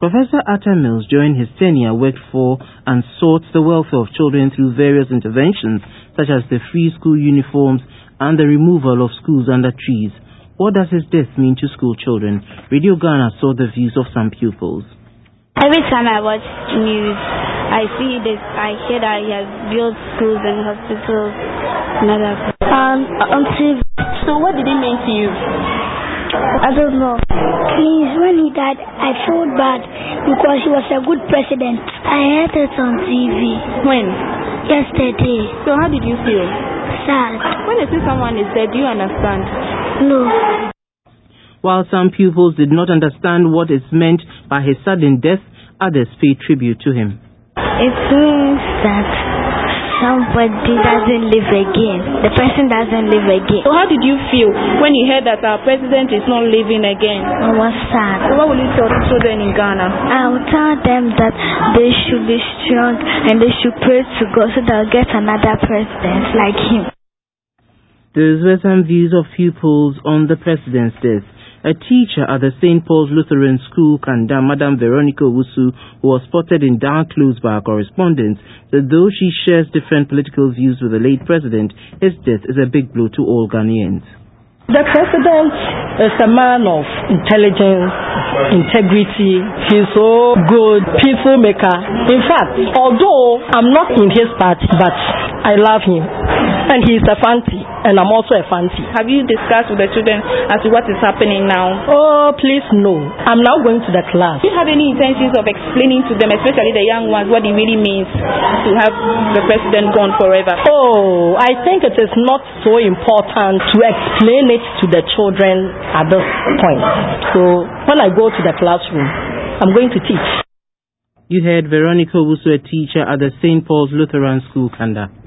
Professor Atta Mills, during his tenure, worked for and sought the welfare of children through various interventions, such as the free school uniforms and the removal of schools under trees. What does his death mean to school children? Radio Ghana saw the views of some pupils. Every time I watch news, I see this. I hear that he has built schools and hospitals and other things. So what did it mean to you? I don't know. When he died, I felt bad because he was a good president. I heard it on TV. When? Yesterday. So how did you feel? Sad. When you see someone is dead, do you understand? No. While some pupils did not understand what is meant by his sudden death, others paid tribute to him. It means that somebody doesn't live again. The person doesn't live again. So how did you feel when you heard that our president is not living again? I was sad. So what will you tell the children in Ghana? I will tell them that they should be strong and they should pray to God so they'll get another president like him. Those were some views of pupils on the president's death. A teacher at the St. Paul's Lutheran School, Kanda, Madam Veronica Owusu, who was spotted in dark clothes by our correspondents, said though she shares different political views with the late president, his death is a big blow to all Ghanaians. The president is a man of intelligence, integrity. He's so good, peaceful maker. In fact, although I'm not in his party, but I love him. And he's a fancy, and I'm also a fancy. Have you discussed with the children as to what is happening now? Oh, please no. I'm now going to the class. Do you have any intentions of explaining to them, especially the young ones, what it really means to have the president gone forever? Oh, I think it is not so important to explain it to the children at this point. So when I go to the classroom, I'm going to teach. You heard Veronica Owusu, a teacher at the St. Paul's Lutheran School, Kanda.